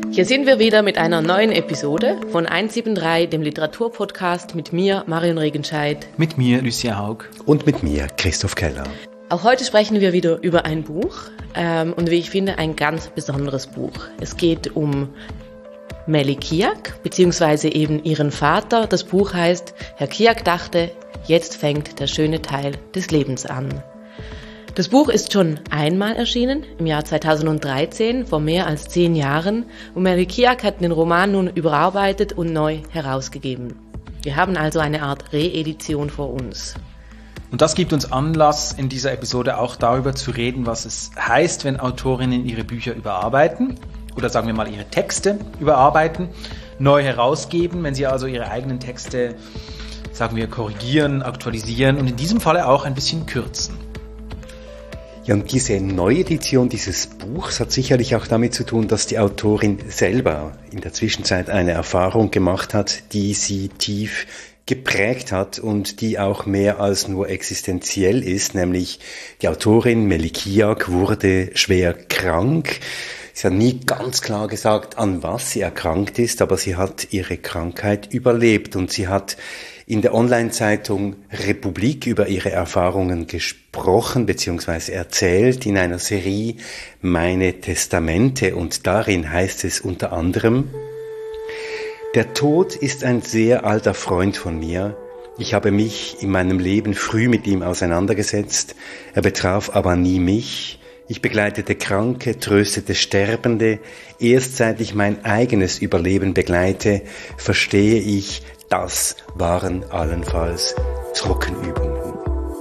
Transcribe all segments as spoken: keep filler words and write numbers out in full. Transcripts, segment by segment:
Hier sind wir wieder mit einer neuen Episode von eins sieben drei, dem Literaturpodcast mit mir, Marion Regenscheid. Mit mir, Lucia Haug. Und mit mir, Christoph Keller. Auch heute sprechen wir wieder über ein Buch ähm, und wie ich finde, ein ganz besonderes Buch. Es geht um Melly Kiak, beziehungsweise eben ihren Vater. Das Buch heißt Herr Kiak dachte, jetzt fängt der schöne Teil des Lebens an. Das Buch ist schon einmal erschienen, im Jahr zweitausenddreizehn, vor mehr als zehn Jahren, und Melly Kiak hat den Roman nun überarbeitet und neu herausgegeben. Wir haben also eine Art Reedition vor uns. Und das gibt uns Anlass, in dieser Episode auch darüber zu reden, was es heißt, wenn Autorinnen ihre Bücher überarbeiten, oder sagen wir mal ihre Texte überarbeiten, neu herausgeben, wenn sie also ihre eigenen Texte, sagen wir, korrigieren, aktualisieren und in diesem Falle auch ein bisschen kürzen. Ja, und diese Neuedition dieses Buchs hat sicherlich auch damit zu tun, dass die Autorin selber in der Zwischenzeit eine Erfahrung gemacht hat, die sie tief geprägt hat und die auch mehr als nur existenziell ist, nämlich die Autorin Melly Kiak wurde schwer krank. Sie hat nie ganz klar gesagt, an was sie erkrankt ist, aber sie hat ihre Krankheit überlebt und sie hat in der Online-Zeitung Republik über ihre Erfahrungen gesprochen bzw. erzählt in einer Serie Meine Testamente, und darin heißt es unter anderem: Der Tod ist ein sehr alter Freund von mir. Ich habe mich in meinem Leben früh mit ihm auseinandergesetzt. Er betraf aber nie mich. Ich begleitete Kranke, tröstete Sterbende. Erst seit ich mein eigenes Überleben begleite, verstehe ich, das waren allenfalls Trockenübungen.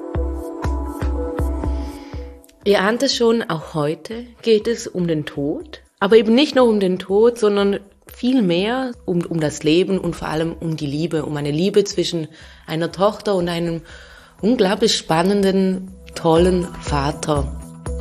Ihr ahnt es schon, auch heute geht es um den Tod, aber eben nicht nur um den Tod, sondern viel mehr um, um das Leben und vor allem um die Liebe, um eine Liebe zwischen einer Tochter und einem unglaublich spannenden, tollen Vater.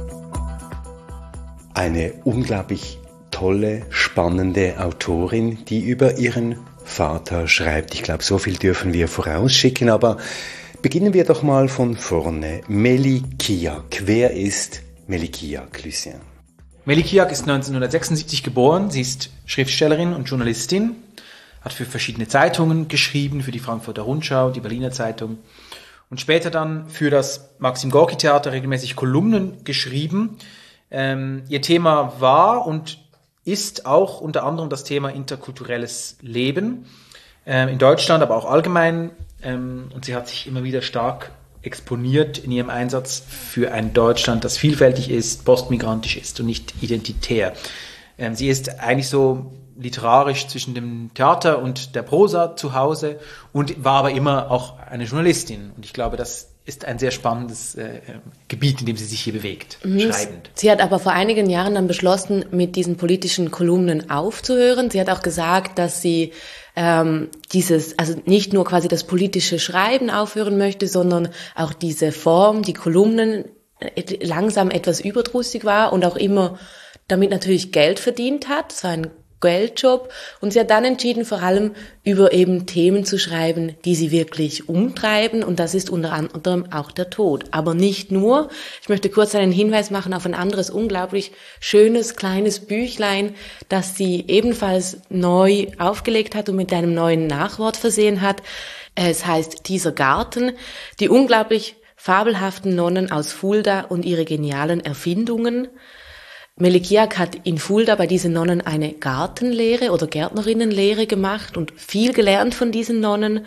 Eine unglaublich tolle, spannende Autorin, die über ihren Vater schreibt. Ich glaube, so viel dürfen wir vorausschicken, aber beginnen wir doch mal von vorne. Melly Kiak. Wer ist Melly Kiak, Lucien? Melly Kiak ist neunzehnhundertsechsundsiebzig geboren. Sie ist Schriftstellerin und Journalistin, hat für verschiedene Zeitungen geschrieben, für die Frankfurter Rundschau, die Berliner Zeitung und später dann für das Maxim Gorki Theater regelmäßig Kolumnen geschrieben. Ähm, ihr Thema war und ist auch unter anderem das Thema interkulturelles Leben ähm, in Deutschland, aber auch allgemein. Ähm, und sie hat sich immer wieder stark exponiert in ihrem Einsatz für ein Deutschland, das vielfältig ist, postmigrantisch ist und nicht identitär. Ähm, sie ist eigentlich so literarisch zwischen dem Theater und der Prosa zu Hause und war aber immer auch eine Journalistin. Und ich glaube, das ist ein sehr spannendes äh, Gebiet, in dem sie sich hier bewegt, mhm. schreibend. Sie hat aber vor einigen Jahren dann beschlossen, mit diesen politischen Kolumnen aufzuhören. Sie hat auch gesagt, dass sie ähm, dieses, also nicht nur quasi das politische Schreiben aufhören möchte, sondern auch diese Form, die Kolumnen, et- langsam etwas überdrüssig war und auch immer damit natürlich Geld verdient hat. Es war ein Geldjob, und sie hat dann entschieden, vor allem über eben Themen zu schreiben, die sie wirklich umtreiben, und das ist unter anderem auch der Tod. Aber nicht nur. Ich möchte kurz einen Hinweis machen auf ein anderes unglaublich schönes kleines Büchlein, das sie ebenfalls neu aufgelegt hat und mit einem neuen Nachwort versehen hat. Es heißt Dieser Garten, die unglaublich fabelhaften Nonnen aus Fulda und ihre genialen Erfindungen. Melly Kiak hat in Fulda bei diesen Nonnen eine Gartenlehre oder Gärtnerinnenlehre gemacht und viel gelernt von diesen Nonnen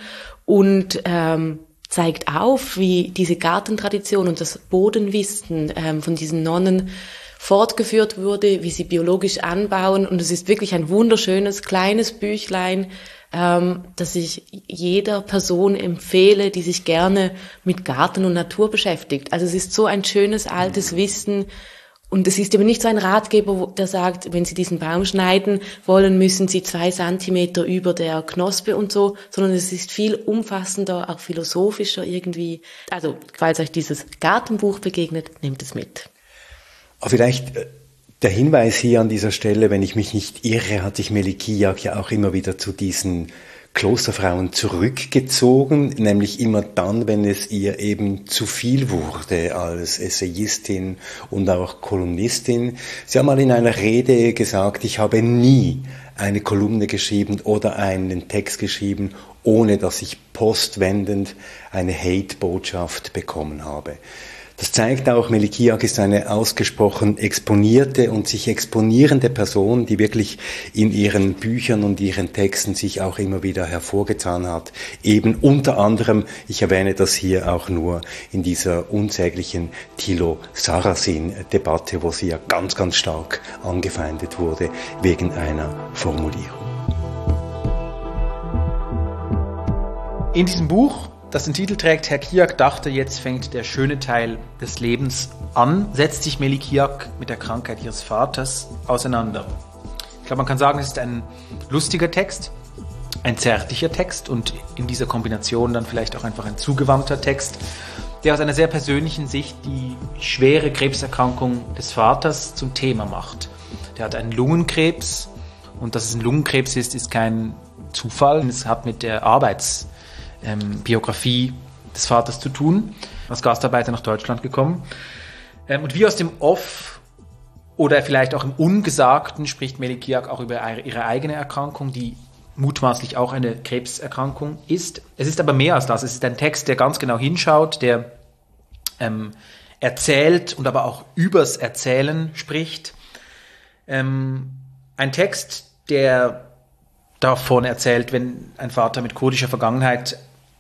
und ähm, zeigt auf, wie diese Gartentradition und das Bodenwissen ähm, von diesen Nonnen fortgeführt wurde, wie sie biologisch anbauen. Und es ist wirklich ein wunderschönes, kleines Büchlein, ähm, das ich jeder Person empfehle, die sich gerne mit Garten und Natur beschäftigt. Also es ist so ein schönes, altes Wissen. Und es ist eben nicht so ein Ratgeber, der sagt, wenn Sie diesen Baum schneiden wollen, müssen Sie zwei Zentimeter über der Knospe und so, sondern es ist viel umfassender, auch philosophischer irgendwie. Also, falls euch dieses Gartenbuch begegnet, nehmt es mit. Aber vielleicht der Hinweis hier an dieser Stelle, wenn ich mich nicht irre, hat sich Melly Kiak ja auch immer wieder zu diesen Klosterfrauen zurückgezogen, nämlich immer dann, wenn es ihr eben zu viel wurde als Essayistin und auch Kolumnistin. Sie haben mal in einer Rede gesagt, ich habe nie eine Kolumne geschrieben oder einen Text geschrieben, ohne dass ich postwendend eine Hate-Botschaft bekommen habe. Das zeigt auch, Melik Hiak ist eine ausgesprochen exponierte und sich exponierende Person, die wirklich in ihren Büchern und ihren Texten sich auch immer wieder hervorgetan hat. Eben unter anderem, ich erwähne das hier auch nur in dieser unsäglichen Thilo-Sarrazin-Debatte, wo sie ja ganz, ganz stark angefeindet wurde wegen einer Formulierung. In diesem Buch, das den Titel trägt, Herr Hiak dachte, jetzt fängt der schöne Teil des Lebens an, setzt sich Melik Hiak mit der Krankheit ihres Vaters auseinander. Ich glaube, man kann sagen, es ist ein lustiger Text, ein zärtlicher Text und in dieser Kombination dann vielleicht auch einfach ein zugewandter Text, der aus einer sehr persönlichen Sicht die schwere Krebserkrankung des Vaters zum Thema macht. Der hat einen Lungenkrebs und dass es ein Lungenkrebs ist, ist kein Zufall. Es hat mit der Arbeits Ähm, Biografie des Vaters zu tun, als Gastarbeiter nach Deutschland gekommen. Ähm, und wie aus dem Off oder vielleicht auch im Ungesagten spricht Melik Hiak auch über ihre eigene Erkrankung, die mutmaßlich auch eine Krebserkrankung ist. Es ist aber mehr als das. Es ist ein Text, der ganz genau hinschaut, der ähm, erzählt und aber auch übers Erzählen spricht. Ähm, ein Text, der davon erzählt, wenn ein Vater mit kurdischer Vergangenheit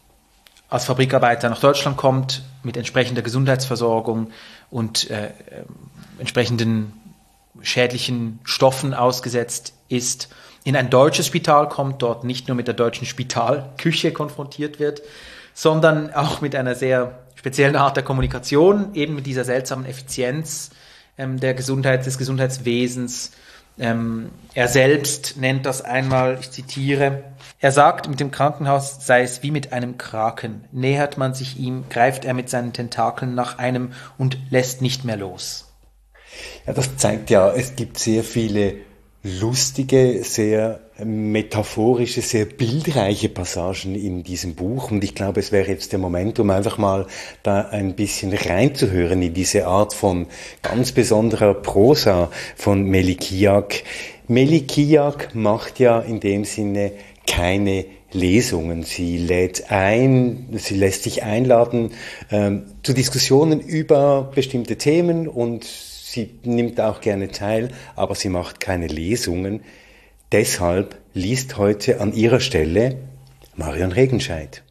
als Fabrikarbeiter nach Deutschland kommt, mit entsprechender Gesundheitsversorgung und äh, äh, entsprechenden schädlichen Stoffen ausgesetzt ist, in ein deutsches Spital kommt, dort nicht nur mit der deutschen Spitalküche konfrontiert wird, sondern auch mit einer sehr speziellen Art der Kommunikation, eben mit dieser seltsamen Effizienz ähm, der Gesundheit, des Gesundheitswesens. Ähm, er selbst nennt das einmal, ich zitiere, er sagt, mit dem Krankenhaus sei es wie mit einem Kraken. Nähert man sich ihm, greift er mit seinen Tentakeln nach einem und lässt nicht mehr los. Ja, das zeigt ja, es gibt sehr viele lustige, sehr metaphorische, sehr bildreiche Passagen in diesem Buch. Und ich glaube, es wäre jetzt der Moment, um einfach mal da ein bisschen reinzuhören in diese Art von ganz besonderer Prosa von Melik Hiak. Melik Hiak macht ja in dem Sinne keine Lesungen. Sie lädt ein, sie lässt sich einladen ähm, zu Diskussionen über bestimmte Themen und sie nimmt auch gerne teil, aber sie macht keine Lesungen. Deshalb liest heute an ihrer Stelle Marion Regenscheid.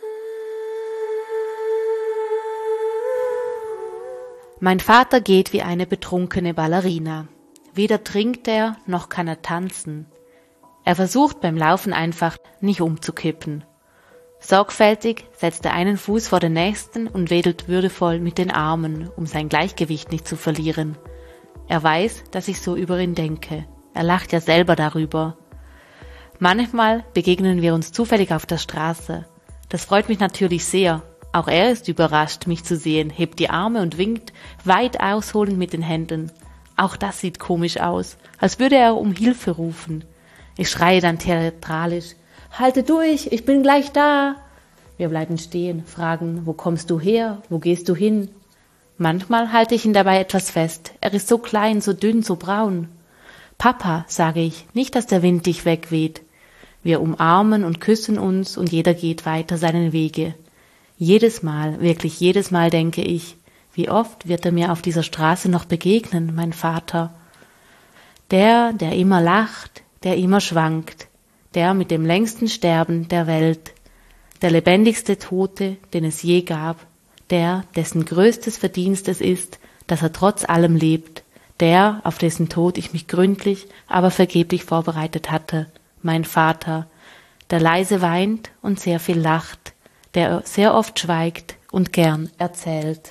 Mein Vater geht wie eine betrunkene Ballerina. Weder trinkt er, noch kann er tanzen. Er versucht beim Laufen einfach nicht umzukippen. Sorgfältig setzt er einen Fuß vor den nächsten und wedelt würdevoll mit den Armen, um sein Gleichgewicht nicht zu verlieren. Er weiß, dass ich so über ihn denke. Er lacht ja selber darüber. Manchmal begegnen wir uns zufällig auf der Straße. Das freut mich natürlich sehr. Auch er ist überrascht, mich zu sehen, hebt die Arme und winkt, weit ausholend mit den Händen. Auch das sieht komisch aus, als würde er um Hilfe rufen. Ich schreie dann theatralisch: Halte durch, ich bin gleich da. Wir bleiben stehen, fragen, wo kommst du her, wo gehst du hin? Manchmal halte ich ihn dabei etwas fest. Er ist so klein, so dünn, so braun. Papa, sage ich, nicht, dass der Wind dich wegweht. Wir umarmen und küssen uns und jeder geht weiter seinen Wege. Jedes Mal, wirklich jedes Mal denke ich, wie oft wird er mir auf dieser Straße noch begegnen, mein Vater? Der, der immer lacht, der immer schwankt, der mit dem längsten Sterben der Welt, der lebendigste Tote, den es je gab, der, dessen größtes Verdienst es ist, dass er trotz allem lebt, der, auf dessen Tod ich mich gründlich, aber vergeblich vorbereitet hatte, mein Vater, der leise weint und sehr viel lacht, der sehr oft schweigt und gern erzählt.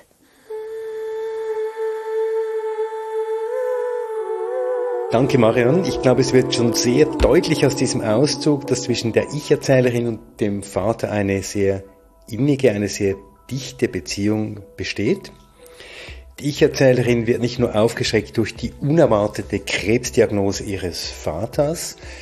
Danke, Marion. Ich glaube, es wird schon sehr deutlich aus diesem Auszug, dass zwischen der Ich-Erzählerin und dem Vater eine sehr innige, eine sehr dichte Beziehung besteht. Die Ich-Erzählerin wird nicht nur aufgeschreckt durch die unerwartete Krebsdiagnose ihres Vaters,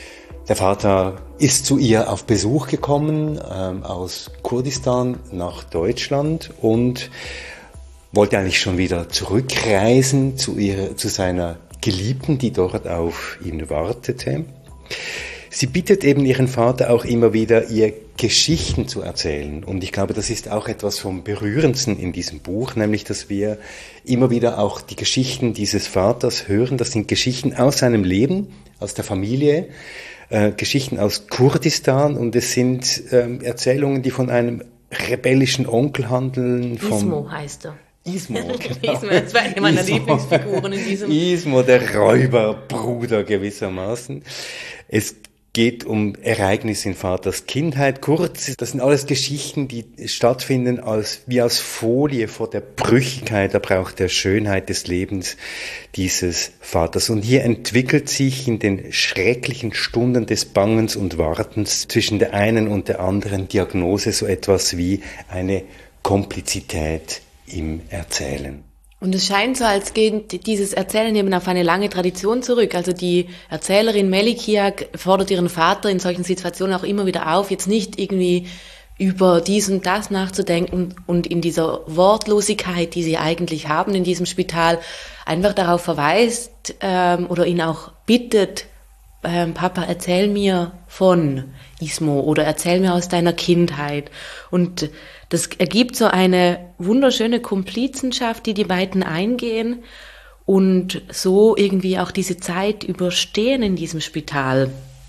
Der Vater ist zu ihr auf Besuch gekommen ähm, aus Kurdistan nach Deutschland und wollte eigentlich schon wieder zurückreisen zu, ihr, zu seiner Geliebten, die dort auf ihn wartete. Sie bittet eben ihren Vater auch immer wieder, ihr Geschichten zu erzählen. Und ich glaube, das ist auch etwas vom Berührendsten in diesem Buch, nämlich, dass wir immer wieder auch die Geschichten dieses Vaters hören. Das sind Geschichten aus seinem Leben, aus der Familie, äh, Geschichten aus Kurdistan, und es sind ähm, Erzählungen, die von einem rebellischen Onkel handeln. Vom Ismo heißt er. Ismo, genau. Ismo, das war eine meiner Ismo. Lieblingsfiguren in diesem. Ismo, der Räuberbruder gewissermaßen. Es geht um Ereignisse in Vaters Kindheit. Kurz, das sind alles Geschichten, die stattfinden als, wie als Folie vor der Brüchigkeit, aber auch der Schönheit des Lebens dieses Vaters. Und hier entwickelt sich in den schrecklichen Stunden des Bangens und Wartens zwischen der einen und der anderen Diagnose so etwas wie eine Komplizität im Erzählen. Und es scheint so, als geht dieses Erzählen eben auf eine lange Tradition zurück. Also die Erzählerin Melikia fordert ihren Vater in solchen Situationen auch immer wieder auf, jetzt nicht irgendwie über dies und das nachzudenken und in dieser Wortlosigkeit, die sie eigentlich haben in diesem Spital, einfach darauf verweist ähm, oder ihn auch bittet, ähm, Papa, erzähl mir von Ismo oder erzähl mir aus deiner Kindheit. Und das ergibt so eine wunderschöne Komplizenschaft, die die beiden eingehen und so irgendwie auch diese Zeit überstehen in diesem Spital.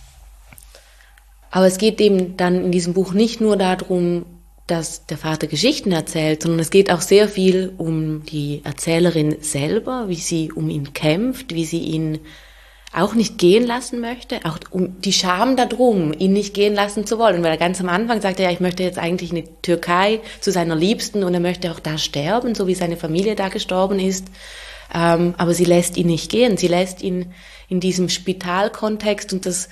Aber es geht eben dann in diesem Buch nicht nur darum, dass der Vater Geschichten erzählt, sondern es geht auch sehr viel um die Erzählerin selber, wie sie um ihn kämpft, wie sie ihn auch nicht gehen lassen möchte, auch um die Scham darum, ihn nicht gehen lassen zu wollen, weil er ganz am Anfang sagte, ja, ich möchte jetzt eigentlich in die Türkei zu seiner Liebsten und er möchte auch da sterben, so wie seine Familie da gestorben ist, ähm, aber sie lässt ihn nicht gehen, sie lässt ihn in diesem Spitalkontext und das,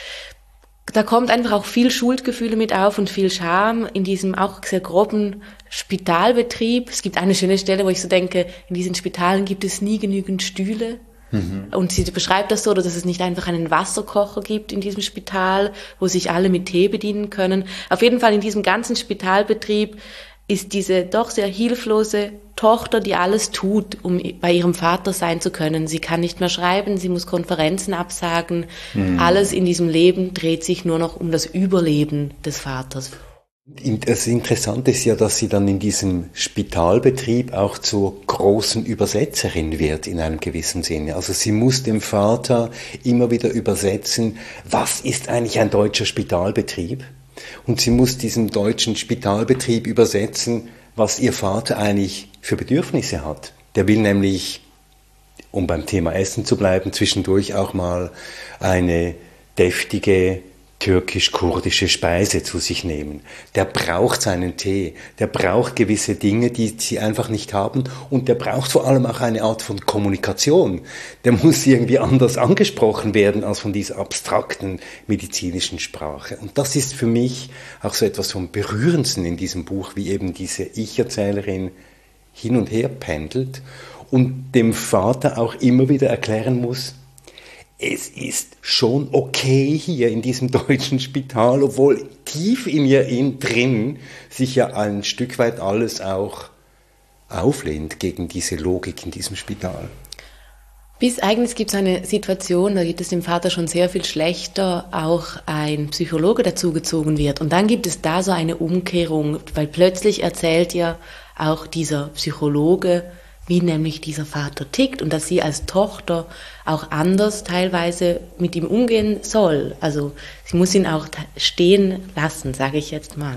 da kommt einfach auch viel Schuldgefühle mit auf und viel Scham in diesem auch sehr groben Spitalbetrieb. Es gibt eine schöne Stelle, wo ich so denke, in diesen Spitalen gibt es nie genügend Stühle. Und sie beschreibt das so, dass es nicht einfach einen Wasserkocher gibt in diesem Spital, wo sich alle mit Tee bedienen können. Auf jeden Fall in diesem ganzen Spitalbetrieb ist diese doch sehr hilflose Tochter, die alles tut, um bei ihrem Vater sein zu können. Sie kann nicht mehr schreiben, sie muss Konferenzen absagen. Mhm. Alles in diesem Leben dreht sich nur noch um das Überleben des Vaters. Das Interessante ist ja, dass sie dann in diesem Spitalbetrieb auch zur großen Übersetzerin wird in einem gewissen Sinne. Also sie muss dem Vater immer wieder übersetzen, was ist eigentlich ein deutscher Spitalbetrieb? Und sie muss diesem deutschen Spitalbetrieb übersetzen, was ihr Vater eigentlich für Bedürfnisse hat. Der will nämlich, um beim Thema Essen zu bleiben, zwischendurch auch mal eine deftige türkisch-kurdische Speise zu sich nehmen. Der braucht seinen Tee, der braucht gewisse Dinge, die sie einfach nicht haben, und der braucht vor allem auch eine Art von Kommunikation. Der muss irgendwie anders angesprochen werden als von dieser abstrakten medizinischen Sprache. Und das ist für mich auch so etwas vom Berührendsten in diesem Buch, wie eben diese Ich-Erzählerin hin und her pendelt und dem Vater auch immer wieder erklären muss, es ist schon okay hier in diesem deutschen Spital, obwohl tief in ihr in drin sich ja ein Stück weit alles auch auflehnt gegen diese Logik in diesem Spital. Bis eigentlich gibt es eine Situation, da geht es dem Vater schon sehr viel schlechter, auch ein Psychologe dazugezogen wird. Und dann gibt es da so eine Umkehrung, weil plötzlich erzählt ja auch dieser Psychologe, wie nämlich dieser Vater tickt und dass sie als Tochter auch anders teilweise mit ihm umgehen soll. Also sie muss ihn auch stehen lassen, sage ich jetzt mal.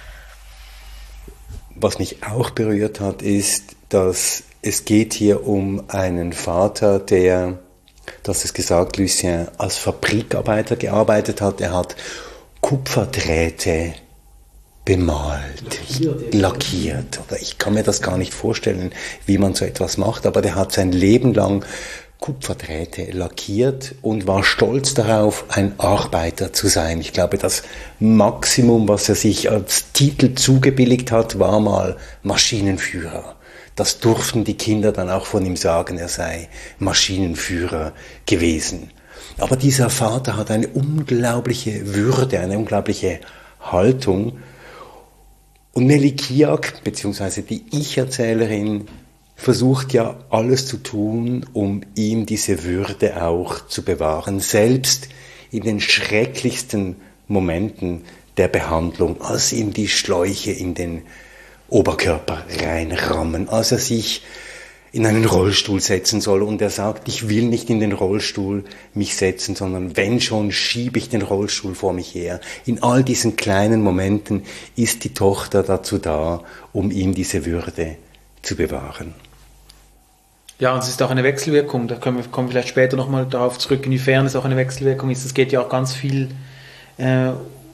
Was mich auch berührt hat, ist, dass es geht hier um einen Vater, der, du hast es gesagt, Lucien, als Fabrikarbeiter gearbeitet hat. Er hat Kupferdrähte bemalt, lackiert, lackiert. Oder ich kann mir das gar nicht vorstellen, wie man so etwas macht, aber der hat sein Leben lang Kupferdrähte lackiert und war stolz darauf, ein Arbeiter zu sein. Ich glaube, das Maximum, was er sich als Titel zugebilligt hat, war mal Maschinenführer. Das durften die Kinder dann auch von ihm sagen, er sei Maschinenführer gewesen. Aber dieser Vater hat eine unglaubliche Würde, eine unglaubliche Haltung. Und Nelly Kiak, beziehungsweise die Ich-Erzählerin, versucht ja alles zu tun, um ihm diese Würde auch zu bewahren, selbst in den schrecklichsten Momenten der Behandlung, als ihm die Schläuche in den Oberkörper reinrammen, als er sich in einen Rollstuhl setzen soll und er sagt, ich will nicht in den Rollstuhl mich setzen, sondern wenn schon, schiebe ich den Rollstuhl vor mich her. In all diesen kleinen Momenten ist die Tochter dazu da, um ihm diese Würde zu bewahren. Ja, und es ist auch eine Wechselwirkung, da kommen wir kommen vielleicht später nochmal darauf zurück, inwiefern es auch eine Wechselwirkung ist. Es geht ja auch ganz viel äh,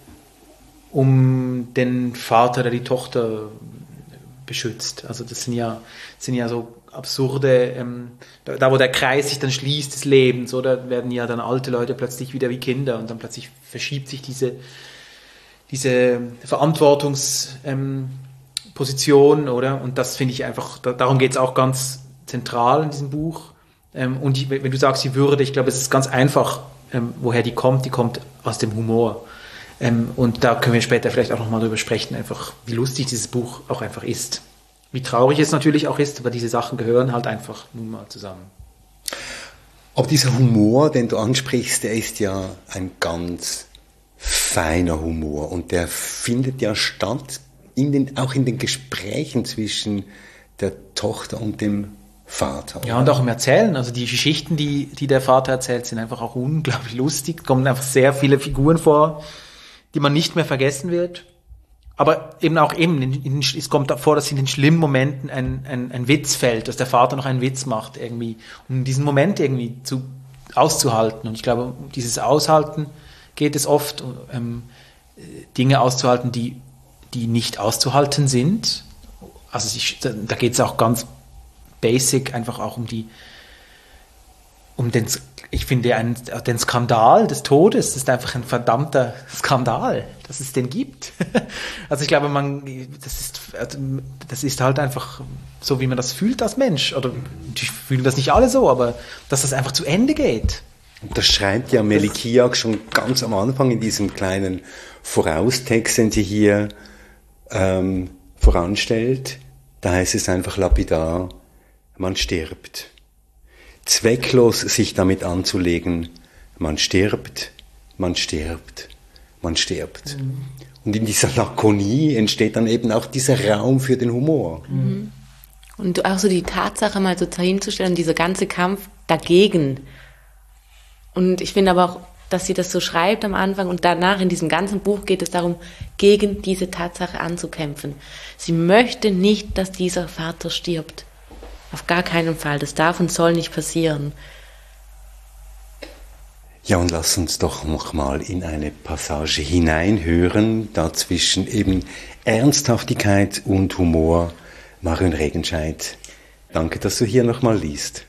um den Vater, der die Tochter beschützt. Also das sind ja, sind ja so absurde, ähm, da, da wo der Kreis sich dann schließt des Lebens, oder werden ja dann alte Leute plötzlich wieder wie Kinder und dann plötzlich verschiebt sich diese, diese Verantwortungsposition, ähm, oder? Und das finde ich einfach, da, darum geht es auch ganz zentral in diesem Buch. Ähm, und ich, wenn du sagst, die Würde, ich glaube, es ist ganz einfach, ähm, woher die kommt. Die kommt aus dem Humor. Ähm, und da können wir später vielleicht auch nochmal drüber sprechen, einfach, wie lustig dieses Buch auch einfach ist. Wie traurig es natürlich auch ist, aber diese Sachen gehören halt einfach nun mal zusammen. Aber dieser Humor, den du ansprichst, der ist ja ein ganz feiner Humor und der findet ja statt in den, auch in den Gesprächen zwischen der Tochter und dem Vater. Ja, und auch im Erzählen. Also die Geschichten, die, die der Vater erzählt, sind einfach auch unglaublich lustig. Es kommen einfach sehr viele Figuren vor, die man nicht mehr vergessen wird. Aber eben auch eben, in, in, es kommt vor, dass in den schlimmen Momenten ein, ein, ein Witz fällt, dass der Vater noch einen Witz macht, irgendwie, um diesen Moment irgendwie zu, auszuhalten. Und ich glaube, um dieses Aushalten geht es oft, ähm, Dinge auszuhalten, die, die nicht auszuhalten sind. Also ich, da, da geht es auch ganz basic einfach auch um die, um den, ich finde, einen, den Skandal des Todes. Das ist einfach ein verdammter Skandal, dass es den gibt. Also ich glaube, man, das ist, das ist halt einfach so, wie man das fühlt als Mensch. Oder die fühlen das nicht alle so, aber dass das einfach zu Ende geht. Und das schreibt ja Nelly Kiak schon ganz am Anfang in diesem kleinen Voraustext, den sie hier ähm, voranstellt. Da heißt es einfach lapidar, man stirbt. Zwecklos sich damit anzulegen, man stirbt, man stirbt, man stirbt. Mhm. Und in dieser Lakonie entsteht dann eben auch dieser Raum für den Humor. Mhm. Und auch so die Tatsache mal so hinzustellen, dieser ganze Kampf dagegen. Und ich finde aber auch, dass sie das so schreibt am Anfang und danach in diesem ganzen Buch geht es darum, gegen diese Tatsache anzukämpfen. Sie möchte nicht, dass dieser Vater stirbt. Auf gar keinen Fall. Das darf und soll nicht passieren. Ja, und lass uns doch noch mal in eine Passage hineinhören, dazwischen eben Ernsthaftigkeit und Humor. Marion Regenscheid, danke, dass du hier noch mal liest.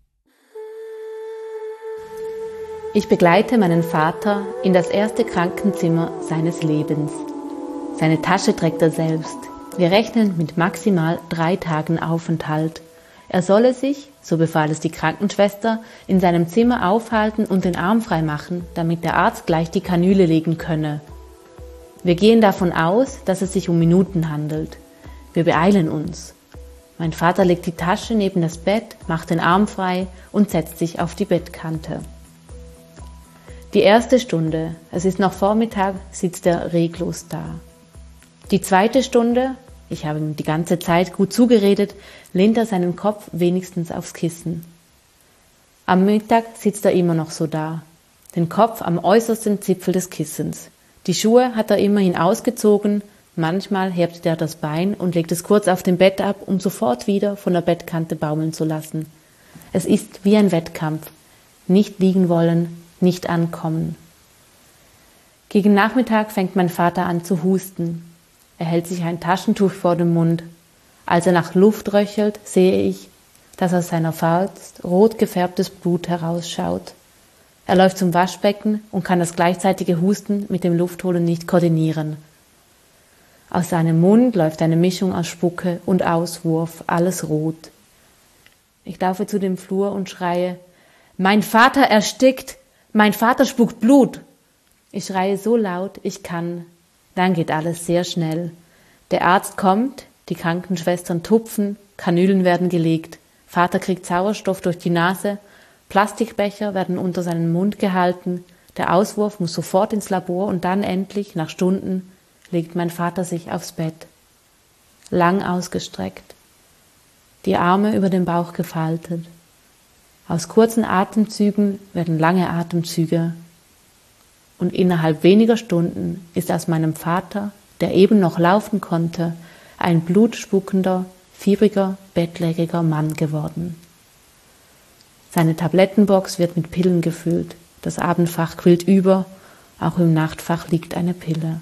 Ich begleite meinen Vater in das erste Krankenzimmer seines Lebens. Seine Tasche trägt er selbst. Wir rechnen mit maximal drei Tagen Aufenthalt. Er solle sich, so befahl es die Krankenschwester, in seinem Zimmer aufhalten und den Arm frei machen, damit der Arzt gleich die Kanüle legen könne. Wir gehen davon aus, dass es sich um Minuten handelt. Wir beeilen uns. Mein Vater legt die Tasche neben das Bett, macht den Arm frei und setzt sich auf die Bettkante. Die erste Stunde, es ist noch Vormittag, sitzt er reglos da. Die zweite Stunde, ich habe ihm die ganze Zeit gut zugeredet, lehnt er seinen Kopf wenigstens aufs Kissen. Am Mittag sitzt er immer noch so da, den Kopf am äußersten Zipfel des Kissens. Die Schuhe hat er immerhin ausgezogen, manchmal hebt er das Bein und legt es kurz auf dem Bett ab, um sofort wieder von der Bettkante baumeln zu lassen. Es ist wie ein Wettkampf. Nicht liegen wollen, nicht ankommen. Gegen Nachmittag fängt mein Vater an zu husten. Er hält sich ein Taschentuch vor den Mund. Als er nach Luft röchelt, sehe ich, dass aus seiner Faust rot gefärbtes Blut herausschaut. Er läuft zum Waschbecken und kann das gleichzeitige Husten mit dem Luftholen nicht koordinieren. Aus seinem Mund läuft eine Mischung aus Spucke und Auswurf, alles rot. Ich laufe zu dem Flur und schreie, »Mein Vater erstickt! Mein Vater spuckt Blut. Ich schreie so laut, ich kann. Dann geht alles sehr schnell. Der Arzt kommt, die Krankenschwestern tupfen, Kanülen werden gelegt. Vater kriegt Sauerstoff durch die Nase, Plastikbecher werden unter seinen Mund gehalten, der Auswurf muss sofort ins Labor und dann endlich, nach Stunden, legt mein Vater sich aufs Bett. Lang ausgestreckt, die Arme über den Bauch gefaltet. Aus kurzen Atemzügen werden lange Atemzüge. Und innerhalb weniger Stunden ist aus meinem Vater, der eben noch laufen konnte, ein blutspuckender, fiebriger, bettlägeriger Mann geworden. Seine Tablettenbox wird mit Pillen gefüllt, das Abendfach quillt über, auch im Nachtfach liegt eine Pille.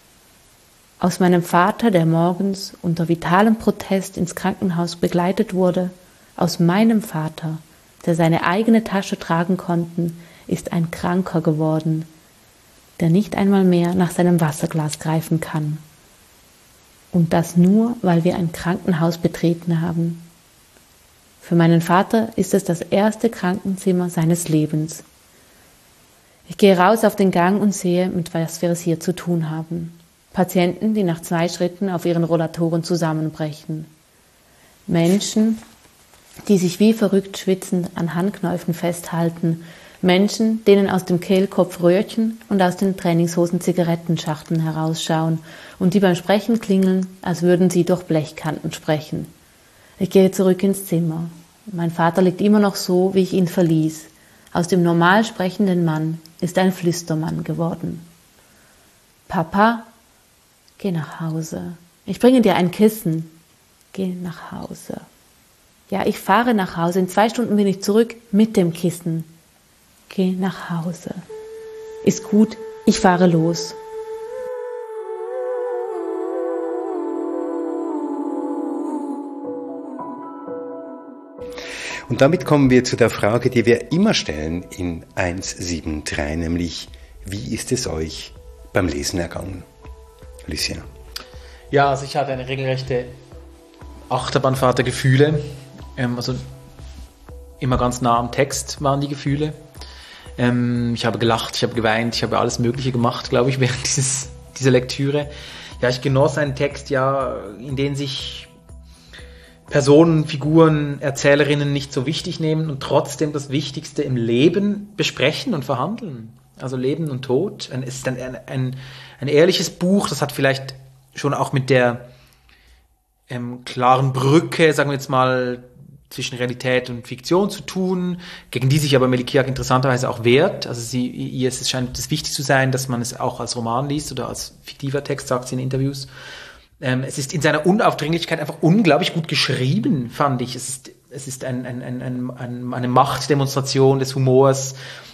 Aus meinem Vater, der morgens unter vitalem Protest ins Krankenhaus begleitet wurde, aus meinem Vater, der seine eigene Tasche tragen konnte, ist ein Kranker geworden, der nicht einmal mehr nach seinem Wasserglas greifen kann. Und das nur, weil wir ein Krankenhaus betreten haben. Für meinen Vater ist es das erste Krankenzimmer seines Lebens. Ich gehe raus auf den Gang und sehe, mit was wir es hier zu tun haben. Patienten, die nach zwei Schritten auf ihren Rollatoren zusammenbrechen. Menschen, die sich wie verrückt schwitzend an Handknäufen festhalten. Menschen, denen aus dem Kehlkopf Röhrchen und aus den Trainingshosen Zigarettenschachteln herausschauen und die beim Sprechen klingeln, als würden sie durch Blechkanten sprechen. Ich gehe zurück ins Zimmer. Mein Vater liegt immer noch so, wie ich ihn verließ. Aus dem normal sprechenden Mann ist ein Flüstermann geworden. Papa, geh nach Hause. Ich bringe dir ein Kissen. Geh nach Hause. Ja, ich fahre nach Hause. In zwei Stunden bin ich zurück mit dem Kissen. Geh nach Hause. Ist gut, ich fahre los. Und damit kommen wir zu der Frage, die wir immer stellen in eins sieben drei, nämlich, wie ist es euch beim Lesen ergangen? Lucien. Ja, also ich hatte eine regelrechte Achterbahnfahrt der Gefühle. Ähm, also immer ganz nah am Text waren die Gefühle. Ähm, ich habe gelacht, ich habe geweint, ich habe alles Mögliche gemacht, glaube ich, während dieses, dieser Lektüre. Ja, ich genoss einen Text, ja, in dem sich Personen, Figuren, Erzählerinnen nicht so wichtig nehmen und trotzdem das Wichtigste im Leben besprechen und verhandeln. Also Leben und Tod. Es ist ein, ein, ein, ein ehrliches Buch, das hat vielleicht schon auch mit der ähm, klaren Brücke, sagen wir jetzt mal, zwischen Realität und Fiktion zu tun, gegen die sich aber Melikiak interessanterweise auch wehrt. Also sie, ihr es scheint es wichtig zu sein, dass man es auch als Roman liest oder als fiktiver Text, sagt sie in Interviews. Ähm, es ist in seiner Unaufdringlichkeit einfach unglaublich gut geschrieben, fand ich. Es ist, es ist ein, ein, ein, ein, ein, eine Machtdemonstration des Humors,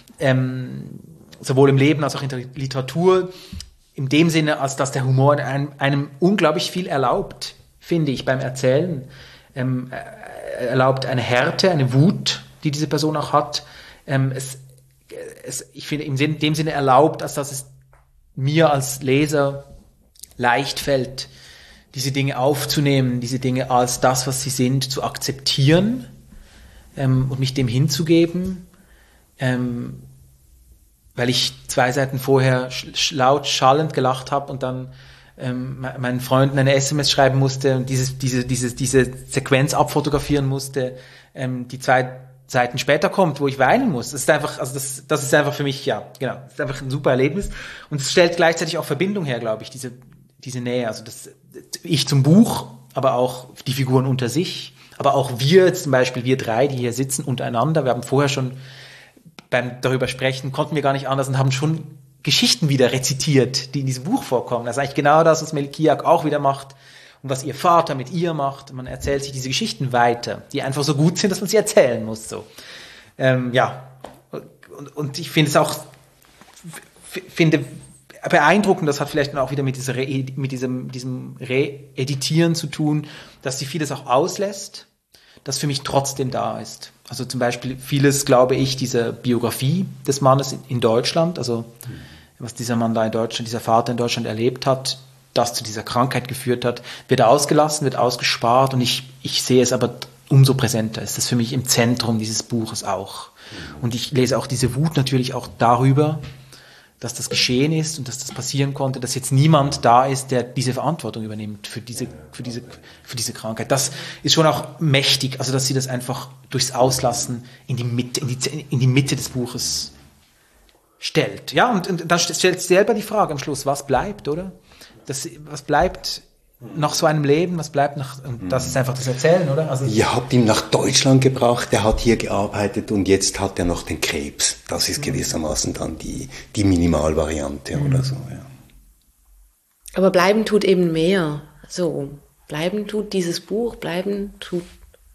ähm, sowohl im Leben als auch in der Literatur, in dem Sinne, als dass der Humor einem, einem unglaublich viel erlaubt, finde ich, beim Erzählen. Ähm, erlaubt eine Härte, eine Wut, die diese Person auch hat. Ähm, es, es, ich finde, in dem Sinne erlaubt, als dass es mir als Leser leicht fällt, diese Dinge aufzunehmen, diese Dinge als das, was sie sind, zu akzeptieren ähm, und mich dem hinzugeben, ähm, weil ich zwei Seiten vorher sch- laut schallend gelacht habe und dann ähm, meinen Freunden eine S M S schreiben musste und dieses, diese, diese, diese Sequenz abfotografieren musste, ähm, die zwei Seiten später kommt, wo ich weinen muss. Das ist einfach, also das, das ist einfach für mich, ja, genau, das ist einfach ein super Erlebnis und es stellt gleichzeitig auch Verbindung her, glaube ich, diese diese Nähe, also das ich zum Buch, aber auch die Figuren unter sich, aber auch wir, zum Beispiel wir drei, die hier sitzen, untereinander. Wir haben vorher schon beim darüber sprechen, konnten wir gar nicht anders und haben schon Geschichten wieder rezitiert, die in diesem Buch vorkommen. Das ist eigentlich genau das, was Melikiak auch wieder macht und was ihr Vater mit ihr macht. Man erzählt sich diese Geschichten weiter, die einfach so gut sind, dass man sie erzählen muss. So, ähm, ja, und, und ich finde es auch, f- finde beeindruckend, das hat vielleicht auch wieder mit, dieser Re- mit diesem, diesem Reeditieren zu tun, dass sie vieles auch auslässt, das für mich trotzdem da ist. Also zum Beispiel vieles, glaube ich, dieser Biografie des Mannes in, in Deutschland, also was dieser Mann da in Deutschland, dieser Vater in Deutschland erlebt hat, das zu dieser Krankheit geführt hat, wird ausgelassen, wird ausgespart und ich, ich sehe es aber umso präsenter ist das für mich im Zentrum dieses Buches auch. Und ich lese auch diese Wut natürlich auch darüber, dass das geschehen ist und dass das passieren konnte, dass jetzt niemand da ist, der diese Verantwortung übernimmt für diese, für diese, für diese Krankheit. Das ist schon auch mächtig, also dass sie das einfach durchs Auslassen in die Mitte, in die, in die Mitte des Buches stellt. Ja, und, und dann stellt selber die Frage am Schluss, was bleibt, oder? Das, was bleibt nach so einem Leben, was bleibt nach, und das ist einfach das Erzählen, oder? Also ihr habt ihn nach Deutschland gebracht, er hat hier gearbeitet und jetzt hat er noch den Krebs. Das ist gewissermaßen dann die, die Minimalvariante mhm. oder so, ja. Aber bleiben tut eben mehr. So, bleiben tut dieses Buch, bleiben tut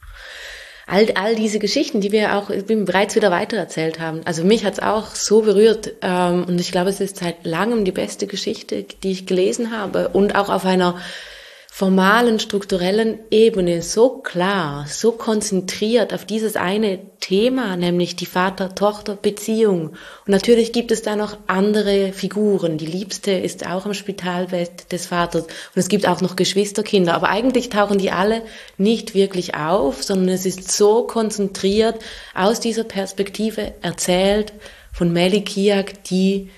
all, all diese Geschichten, die wir auch bereits wieder weitererzählt haben. Also mich hat's auch so berührt, ähm, und ich glaube, es ist seit langem die beste Geschichte, die ich gelesen habe, und auch auf einer formalen, strukturellen Ebene so klar, so konzentriert auf dieses eine Thema, nämlich die Vater-Tochter-Beziehung. Und natürlich gibt es da noch andere Figuren. Die Liebste ist auch am Spitalbett des Vaters. Und es gibt auch noch Geschwisterkinder. Aber eigentlich tauchen die alle nicht wirklich auf, sondern es ist so konzentriert aus dieser Perspektive erzählt von Melly Kiak, die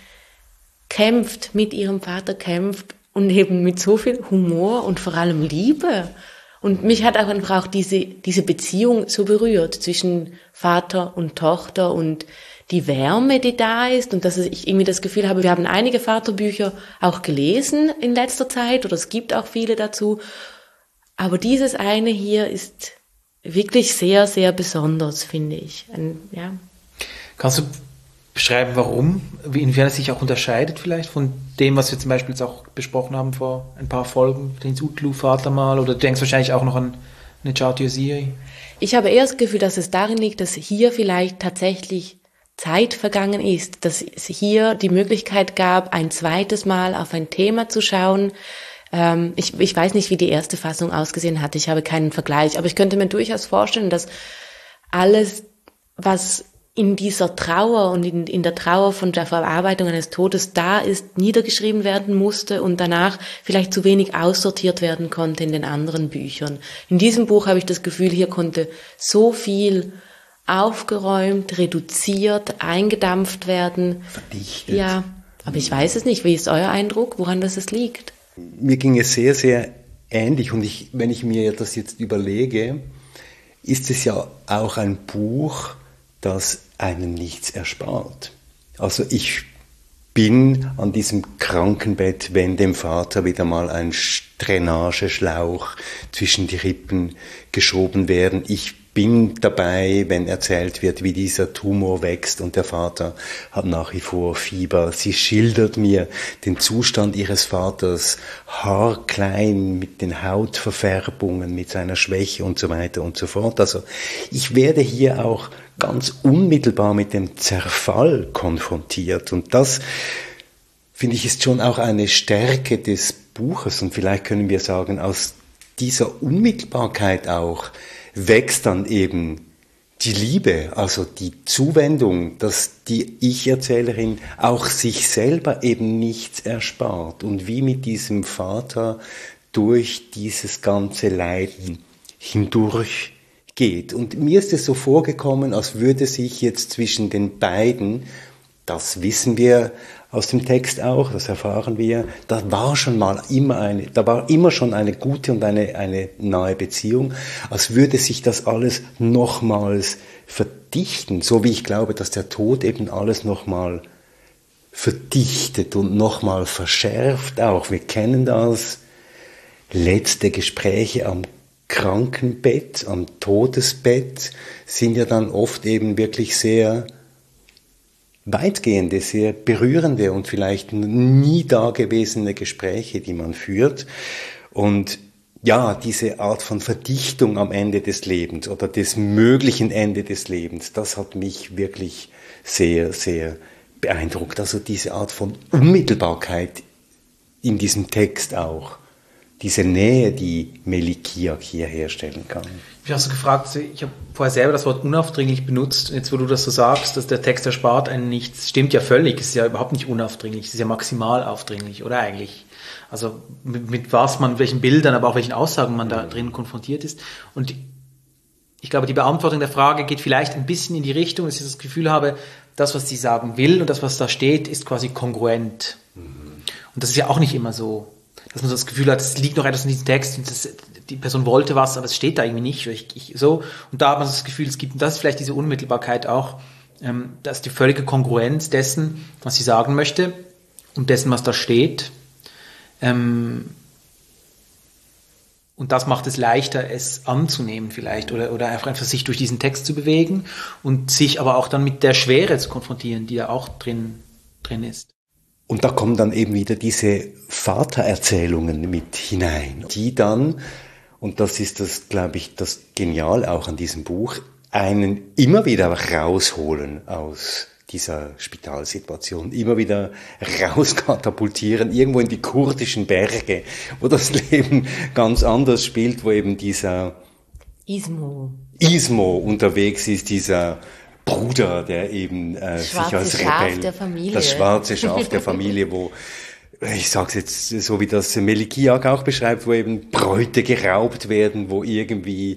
kämpft, mit ihrem Vater kämpft, und eben mit so viel Humor und vor allem Liebe. Und mich hat auch einfach auch diese, diese Beziehung so berührt zwischen Vater und Tochter und die Wärme, die da ist. Und dass ich irgendwie das Gefühl habe, wir haben einige Vaterbücher auch gelesen in letzter Zeit, oder es gibt auch viele dazu. Aber dieses eine hier ist wirklich sehr, sehr besonders, finde ich. Ein, ja. Kannst du beschreiben, warum, inwiefern es sich auch unterscheidet vielleicht von dem, was wir zum Beispiel jetzt auch besprochen haben vor ein paar Folgen, den Utlu-Vater mal, oder du denkst wahrscheinlich auch noch an Necati Osiri? Ich habe eher das Gefühl, dass es darin liegt, dass hier vielleicht tatsächlich Zeit vergangen ist, dass es hier die Möglichkeit gab, ein zweites Mal auf ein Thema zu schauen. Ähm, ich, ich weiß nicht, wie die erste Fassung ausgesehen hat, ich habe keinen Vergleich, aber ich könnte mir durchaus vorstellen, dass alles, was in dieser Trauer und in, in der Trauer von der Verarbeitung eines Todes da ist, niedergeschrieben werden musste und danach vielleicht zu wenig aussortiert werden konnte in den anderen Büchern. In diesem Buch habe ich das Gefühl, hier konnte so viel aufgeräumt, reduziert, eingedampft werden. Verdichtet. Ja, aber ich weiß es nicht. Wie ist euer Eindruck, woran das es liegt? Mir ging es sehr, sehr ähnlich, und ich, wenn ich mir das jetzt überlege, ist es ja auch ein Buch, das einem nichts erspart. Also ich bin an diesem Krankenbett, wenn dem Vater wieder mal ein Drainageschlauch zwischen die Rippen geschoben werden. Ich bin dabei, wenn erzählt wird, wie dieser Tumor wächst, und der Vater hat nach wie vor Fieber. Sie schildert mir den Zustand ihres Vaters, haarklein, mit den Hautverfärbungen, mit seiner Schwäche und so weiter und so fort. Also ich werde hier auch ganz unmittelbar mit dem Zerfall konfrontiert, und das, finde ich, ist schon auch eine Stärke des Buches, und vielleicht können wir sagen, aus dieser Unmittelbarkeit auch wächst dann eben die Liebe, also die Zuwendung, dass die Ich-Erzählerin auch sich selber eben nichts erspart und wie mit diesem Vater durch dieses ganze Leiden hindurch geht. Und mir ist es so vorgekommen, als würde sich jetzt zwischen den beiden, das wissen wir aus dem Text auch, das erfahren wir, da war schon mal immer eine, da war immer schon eine gute und eine, eine nahe Beziehung, als würde sich das alles nochmals verdichten, so wie ich glaube, dass der Tod eben alles nochmal verdichtet und nochmal verschärft auch. Wir kennen das, letzte Gespräche am Krankenbett, am Todesbett sind ja dann oft eben wirklich sehr weitgehende, sehr berührende und vielleicht nie dagewesene Gespräche, die man führt. Und ja, diese Art von Verdichtung am Ende des Lebens oder des möglichen Ende des Lebens, das hat mich wirklich sehr, sehr beeindruckt. Also diese Art von Unmittelbarkeit in diesem Text auch. Diese Nähe, die Melly Kiak hier herstellen kann. Ich habe so gefragt, ich habe vorher selber das Wort unaufdringlich benutzt. Jetzt, wo du das so sagst, dass der Text erspart einen nichts, stimmt ja völlig. Es ist ja überhaupt nicht unaufdringlich, es ist ja maximal aufdringlich, oder eigentlich? Also mit, mit was man, welchen Bildern, aber auch welchen Aussagen man da drin konfrontiert ist. Und ich glaube, die Beantwortung der Frage geht vielleicht ein bisschen in die Richtung, dass ich das Gefühl habe, das, was sie sagen will und das, was da steht, ist quasi kongruent. Mhm. Und das ist ja auch nicht immer so, dass man so das Gefühl hat, es liegt noch etwas in diesem Text und das, die Person wollte was, aber es steht da irgendwie nicht. Ich, ich, so. Und da hat man das Gefühl, es gibt, und das ist vielleicht diese Unmittelbarkeit auch, ähm, dass die völlige Kongruenz dessen, was sie sagen möchte und dessen, was da steht. Ähm, und das macht es leichter, es anzunehmen vielleicht oder, oder einfach sich durch diesen Text zu bewegen und sich aber auch dann mit der Schwere zu konfrontieren, die da auch drin, drin ist. Und da kommen dann eben wieder diese Vatererzählungen mit hinein, die dann, und das ist das, glaube ich, das Genial auch an diesem Buch, einen immer wieder rausholen aus dieser Spitalsituation, immer wieder rauskatapultieren, irgendwo in die kurdischen Berge, wo das Leben ganz anders spielt, wo eben dieser Ismo, Ismo unterwegs ist, dieser Bruder, der eben äh, sich als Rebell, der Familie. das schwarze Schaf der Familie, wo, ich sag's jetzt so, wie das Melikiak auch beschreibt, wo eben Bräute geraubt werden, wo irgendwie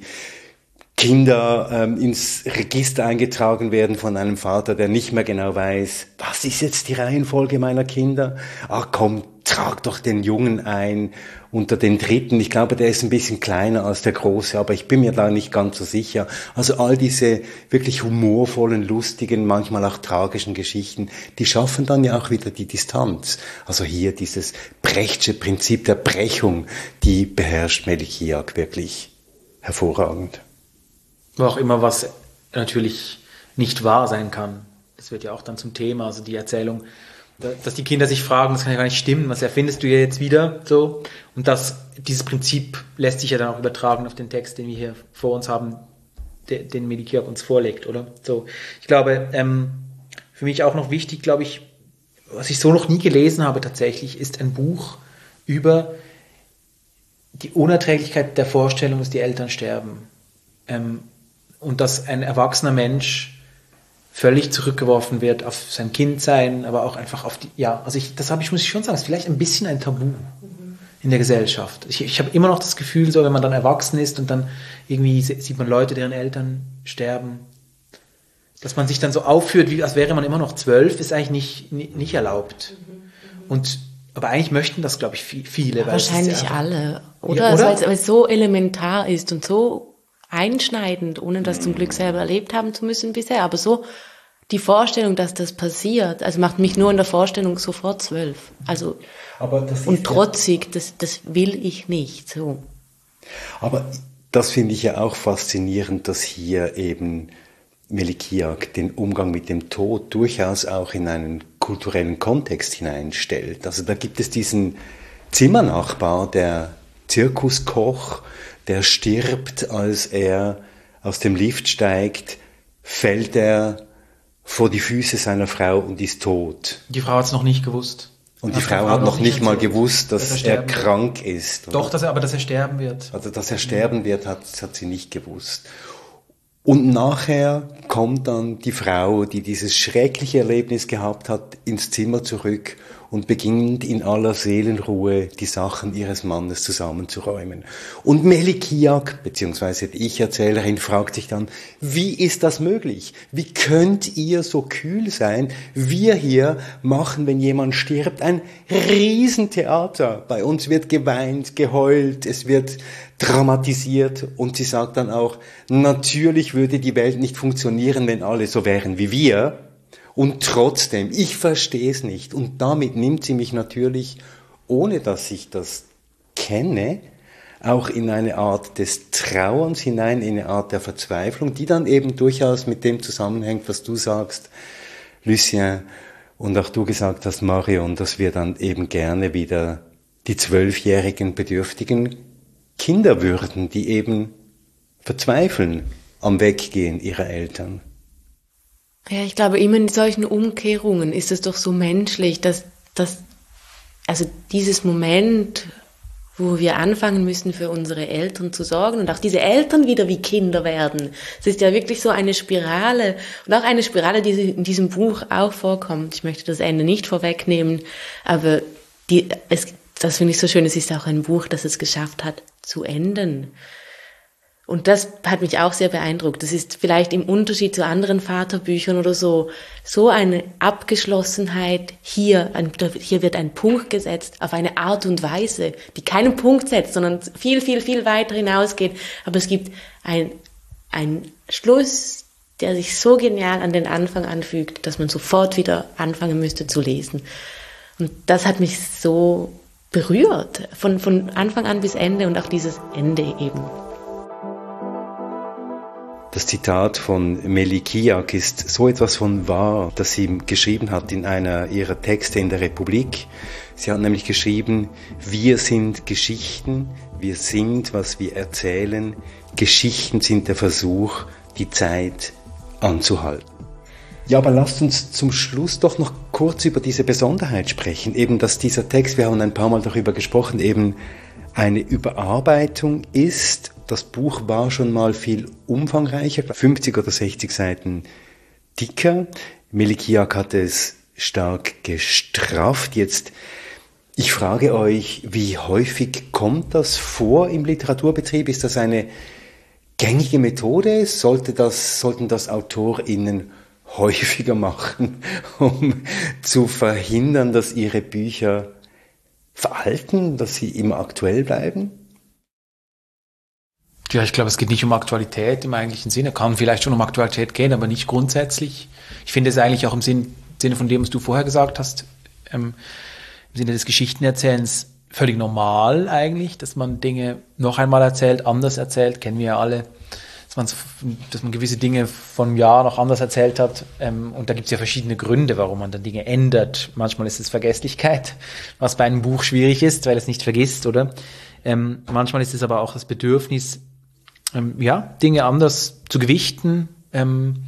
Kinder ähm, ins Register eingetragen werden von einem Vater, der nicht mehr genau weiß, was ist jetzt die Reihenfolge meiner Kinder? Ah komm, trag doch den Jungen ein unter den Dritten. Ich glaube, der ist ein bisschen kleiner als der Große, aber ich bin mir da nicht ganz so sicher. Also all diese wirklich humorvollen, lustigen, manchmal auch tragischen Geschichten, die schaffen dann ja auch wieder die Distanz. Also hier dieses Brechtsche Prinzip der Brechung, die beherrscht Melikiak wirklich hervorragend. Wo auch immer was natürlich nicht wahr sein kann. Das wird ja auch dann zum Thema, also die Erzählung, dass die Kinder sich fragen, das kann ja gar nicht stimmen, was erfindest du jetzt wieder, so. Und das, dieses Prinzip lässt sich ja dann auch übertragen auf den Text, den wir hier vor uns haben, den, den Melikiak uns vorlegt, oder? So. Ich glaube, ähm, für mich auch noch wichtig, glaube ich, was ich so noch nie gelesen habe tatsächlich, ist ein Buch über die Unerträglichkeit der Vorstellung, dass die Eltern sterben. Ähm, und dass ein erwachsener Mensch völlig zurückgeworfen wird auf sein Kindsein, aber auch einfach auf die, ja, also ich, das habe ich, muss ich schon sagen, ist vielleicht ein bisschen ein Tabu mhm. in der Gesellschaft. Ich, ich habe immer noch das Gefühl, so, wenn man dann erwachsen ist und dann irgendwie sieht man Leute, deren Eltern sterben, dass man sich dann so aufführt, wie als wäre man immer noch zwölf, ist eigentlich nicht, nicht, nicht erlaubt. Mhm. Und, aber eigentlich möchten das, glaube ich, viele. Ja, weil wahrscheinlich ja, alle, oder? Ja, oder? Also, weil es so elementar ist und so einschneidend, ohne das zum Glück selber erlebt haben zu müssen bisher. Aber so die Vorstellung, dass das passiert, also macht mich nur in der Vorstellung sofort zwölf. Also aber das und ist trotzig, ja, das, das will ich nicht. So. Aber das finde ich ja auch faszinierend, dass hier eben Melikiak den Umgang mit dem Tod durchaus auch in einen kulturellen Kontext hineinstellt. Also da gibt es diesen Zimmernachbar, der Zirkuskoch, der stirbt, als er aus dem Lift steigt, fällt er vor die Füße seiner Frau und ist tot. Die Frau hat es noch nicht gewusst. Und die Frau hat noch nicht mal gewusst, dass, dass er, er krank ist. Oder? Doch, dass er, aber dass er sterben wird. Also, dass er sterben wird, hat, hat sie nicht gewusst. Und nachher kommt dann die Frau, die dieses schreckliche Erlebnis gehabt hat, ins Zimmer zurück und beginnt in aller Seelenruhe die Sachen ihres Mannes zusammenzuräumen. Und Melikiak, beziehungsweise die Ich-Erzählerin, fragt sich dann, wie ist das möglich? Wie könnt ihr so kühl sein? Wir hier machen, wenn jemand stirbt, ein Riesentheater. Bei uns wird geweint, geheult, es wird dramatisiert. Und sie sagt dann auch, natürlich würde die Welt nicht funktionieren, wenn alle so wären wie wir. Und trotzdem, ich verstehe es nicht. Und damit nimmt sie mich natürlich, ohne dass ich das kenne, auch in eine Art des Trauerns hinein, in eine Art der Verzweiflung, die dann eben durchaus mit dem zusammenhängt, was du sagst, Lucien, und auch du gesagt hast, Marion, dass wir dann eben gerne wieder die zwölfjährigen bedürftigen Kinder würden, die eben verzweifeln am Weggehen ihrer Eltern. Ja, ich glaube, immer in solchen Umkehrungen ist es doch so menschlich, dass, dass also dieses Moment, wo wir anfangen müssen, für unsere Eltern zu sorgen und auch diese Eltern wieder wie Kinder werden. Es ist ja wirklich so eine Spirale und auch eine Spirale, die in diesem Buch auch vorkommt. Ich möchte das Ende nicht vorwegnehmen, aber die, es, das finde ich so schön, es ist auch ein Buch, das es geschafft hat, zu enden. Und das hat mich auch sehr beeindruckt. Das ist vielleicht im Unterschied zu anderen Vaterbüchern oder so, so eine Abgeschlossenheit. Hier, ein, hier wird ein Punkt gesetzt auf eine Art und Weise, die keinen Punkt setzt, sondern viel, viel, viel weiter hinausgeht. Aber es gibt ein, ein Schluss, der sich so genial an den Anfang anfügt, dass man sofort wieder anfangen müsste zu lesen. Und das hat mich so berührt, von, von Anfang an bis Ende und auch dieses Ende eben. Das Zitat von Meli Kiak ist so etwas von wahr, das sie geschrieben hat in einer ihrer Texte in der Republik. Sie hat nämlich geschrieben, wir sind Geschichten, wir sind, was wir erzählen. Geschichten sind der Versuch, die Zeit anzuhalten. Ja, aber lasst uns zum Schluss doch noch kurz über diese Besonderheit sprechen. Eben, dass dieser Text, wir haben ein paar Mal darüber gesprochen, eben eine Überarbeitung ist. Das Buch war schon mal viel umfangreicher, fünfzig oder sechzig Seiten dicker. Meli Kiak hat es stark gestrafft. Jetzt, ich frage euch, wie häufig kommt das vor im Literaturbetrieb? Ist das eine gängige Methode? Sollte das, sollten das AutorInnen häufiger machen, um zu verhindern, dass ihre Bücher veralten, dass sie immer aktuell bleiben? Ja, ich glaube, es geht nicht um Aktualität im eigentlichen Sinne. Kann vielleicht schon um Aktualität gehen, aber nicht grundsätzlich. Ich finde es eigentlich auch im Sinne von dem, was du vorher gesagt hast, ähm, im Sinne des Geschichtenerzählens völlig normal eigentlich, dass man Dinge noch einmal erzählt, anders erzählt, kennen wir ja alle, dass man, dass man gewisse Dinge von einem Jahr noch anders erzählt hat. Ähm, und da gibt es ja verschiedene Gründe, warum man dann Dinge ändert. Manchmal ist es Vergesslichkeit, was bei einem Buch schwierig ist, weil es nicht vergisst, oder? Ähm, manchmal ist es aber auch das Bedürfnis, ähm, ja, Dinge anders zu gewichten. Ähm,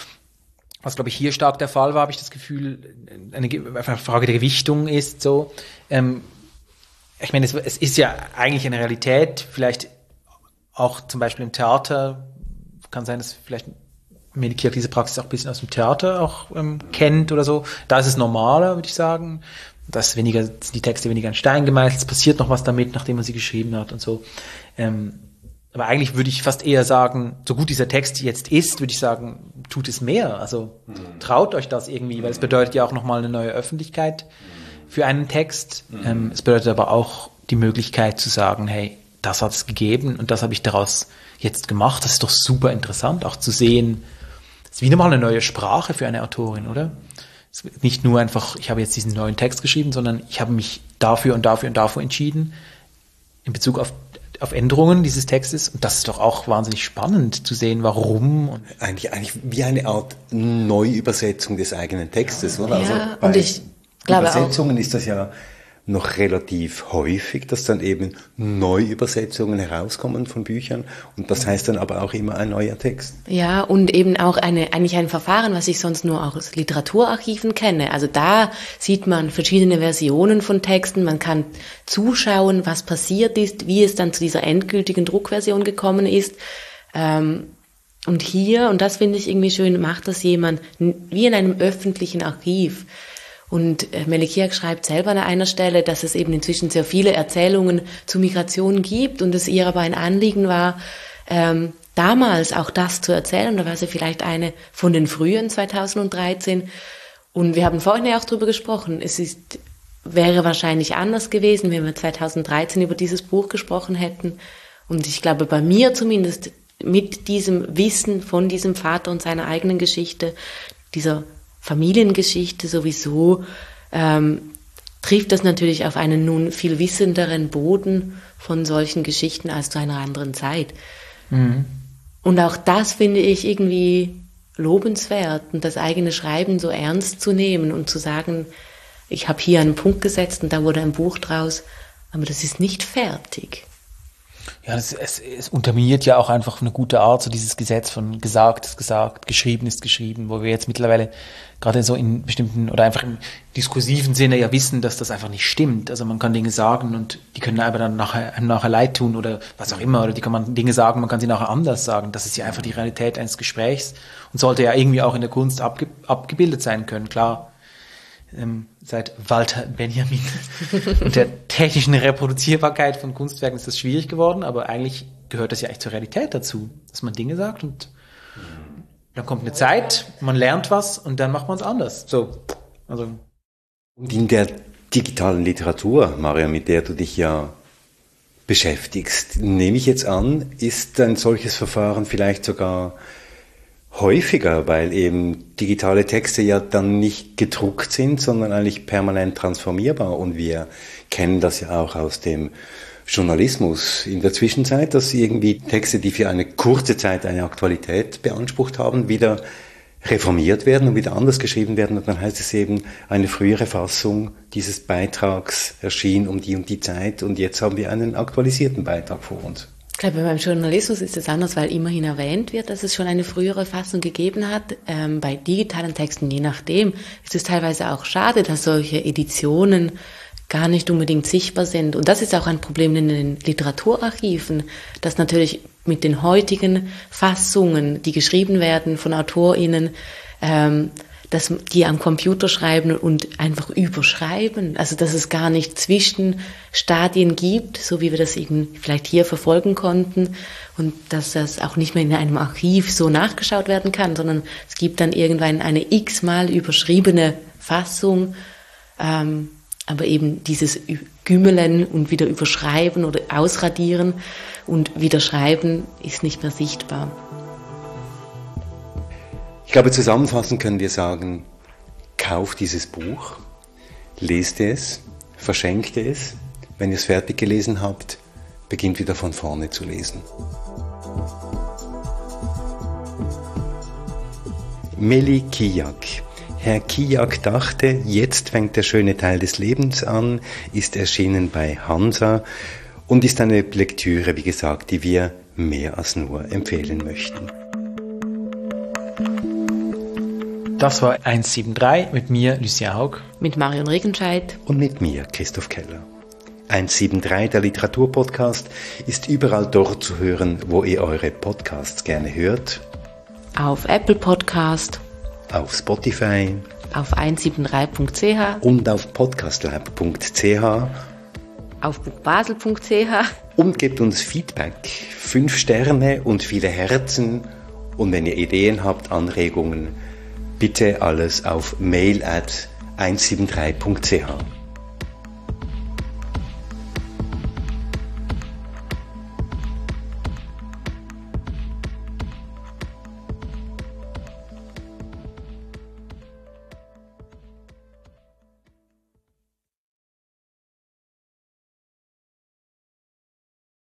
was, glaube ich, hier stark der Fall war, habe ich das Gefühl, eine, eine Frage der Gewichtung ist so. Ähm, ich meine, es, es ist ja eigentlich eine Realität, vielleicht auch zum Beispiel im Theater, kann sein, dass vielleicht Meli Kiak diese Praxis auch ein bisschen aus dem Theater auch ähm, kennt oder so. Da ist es normaler, würde ich sagen. Da ist weniger, sind die Texte weniger in Stein gemeißelt, es passiert noch was damit, nachdem man sie geschrieben hat und so. Ähm, aber eigentlich würde ich fast eher sagen, so gut dieser Text jetzt ist, würde ich sagen, tut es mehr. Also mhm. traut euch das irgendwie, weil es bedeutet ja auch nochmal eine neue Öffentlichkeit für einen Text. Mhm. Ähm, es bedeutet aber auch die Möglichkeit zu sagen, hey, das hat es gegeben und das habe ich daraus jetzt gemacht. Das ist doch super interessant, auch zu sehen. Das ist wieder mal eine neue Sprache für eine Autorin, oder? Es ist nicht nur einfach, ich habe jetzt diesen neuen Text geschrieben, sondern ich habe mich dafür und dafür und dafür entschieden in Bezug auf, auf Änderungen dieses Textes. Und das ist doch auch wahnsinnig spannend zu sehen, warum. Und eigentlich, eigentlich wie eine Art Neuübersetzung des eigenen Textes, oder? Ja, also und ich glaube Übersetzungen auch, ist das ja noch relativ häufig, dass dann eben Neuübersetzungen herauskommen von Büchern und das heißt dann aber auch immer ein neuer Text. Ja, und eben auch eine, eigentlich ein Verfahren, was ich sonst nur aus Literaturarchiven kenne. Also da sieht man verschiedene Versionen von Texten, man kann zuschauen, was passiert ist, wie es dann zu dieser endgültigen Druckversion gekommen ist. Und hier, und das finde ich irgendwie schön, macht das jemand wie in einem öffentlichen Archiv. Und Meli Kiak schreibt selber an einer Stelle, dass es eben inzwischen sehr viele Erzählungen zu Migration gibt und es ihr aber ein Anliegen war, ähm, damals auch das zu erzählen. Da war sie vielleicht eine von den frühen zweitausenddreizehn. Und wir haben vorhin ja auch drüber gesprochen. Es ist, wäre wahrscheinlich anders gewesen, wenn wir zweitausenddreizehn über dieses Buch gesprochen hätten. Und ich glaube, bei mir zumindest mit diesem Wissen von diesem Vater und seiner eigenen Geschichte, dieser Familiengeschichte sowieso, ähm, trifft das natürlich auf einen nun viel wissenderen Boden von solchen Geschichten als zu einer anderen Zeit. Mhm. Und auch das finde ich irgendwie lobenswert und das eigene Schreiben so ernst zu nehmen und zu sagen, ich habe hier einen Punkt gesetzt und da wurde ein Buch draus, aber das ist nicht fertig. Ja, das, es, es unterminiert ja auch einfach eine gute Art, so dieses Gesetz von gesagt ist gesagt, geschrieben ist geschrieben, wo wir jetzt mittlerweile gerade so in bestimmten oder einfach im diskursiven Sinne ja wissen, dass das einfach nicht stimmt. Also man kann Dinge sagen und die können aber dann nachher, nachher leid tun oder was auch immer, oder die kann man Dinge sagen, man kann sie nachher anders sagen. Das ist ja einfach die Realität eines Gesprächs und sollte ja irgendwie auch in der Kunst abge, abgebildet sein können, klar. Ähm, seit Walter Benjamin und der technischen Reproduzierbarkeit von Kunstwerken ist das schwierig geworden, aber eigentlich gehört das ja echt zur Realität dazu, dass man Dinge sagt und dann kommt eine Zeit, man lernt was und dann macht man es anders. So, also. Und in der digitalen Literatur, Maria, mit der du dich ja beschäftigst, nehme ich jetzt an, ist ein solches Verfahren vielleicht sogar häufiger, weil eben digitale Texte ja dann nicht gedruckt sind, sondern eigentlich permanent transformierbar. Und wir kennen das ja auch aus dem Journalismus in der Zwischenzeit, dass irgendwie Texte, die für eine kurze Zeit eine Aktualität beansprucht haben, wieder reformiert werden und wieder anders geschrieben werden. Und dann heißt es eben, eine frühere Fassung dieses Beitrags erschien um die und die Zeit und jetzt haben wir einen aktualisierten Beitrag vor uns. Ich glaube, beim Journalismus ist es anders, weil immerhin erwähnt wird, dass es schon eine frühere Fassung gegeben hat. Ähm, bei digitalen Texten, je nachdem, ist es teilweise auch schade, dass solche Editionen gar nicht unbedingt sichtbar sind. Und das ist auch ein Problem in den Literaturarchiven, dass natürlich mit den heutigen Fassungen, die geschrieben werden von AutorInnen, ähm, dass die am Computer schreiben und einfach überschreiben. Also dass es gar nicht Zwischenstadien gibt, so wie wir das eben vielleicht hier verfolgen konnten. Und dass das auch nicht mehr in einem Archiv so nachgeschaut werden kann, sondern es gibt dann irgendwann eine x-mal überschriebene Fassung. Ähm, aber eben dieses Gümmeln und wieder überschreiben oder ausradieren und wieder schreiben ist nicht mehr sichtbar. Ich glaube, zusammenfassend können wir sagen, kauft dieses Buch, lest es, verschenkt es. Wenn ihr es fertig gelesen habt, beginnt wieder von vorne zu lesen. Meli Kijak. Herr Kijak dachte, jetzt fängt der schöne Teil des Lebens an, ist erschienen bei Hansa und ist eine Lektüre, wie gesagt, die wir mehr als nur empfehlen möchten. Das war eins sieben drei mit mir, Lucien Haug. Mit Marion Regenscheid. Und mit mir, Christoph Keller. eins sieben drei, der Literaturpodcast, ist überall dort zu hören, wo ihr eure Podcasts gerne hört. Auf Apple Podcast. Auf Spotify. Auf eins sieben drei punkt c h. Und auf podcastlab punkt c h. Auf buchbasel punkt c h. Und gebt uns Feedback, fünf Sterne und viele Herzen. Und wenn ihr Ideen habt, Anregungen, bitte alles auf mail at eins sieben drei punkt c h.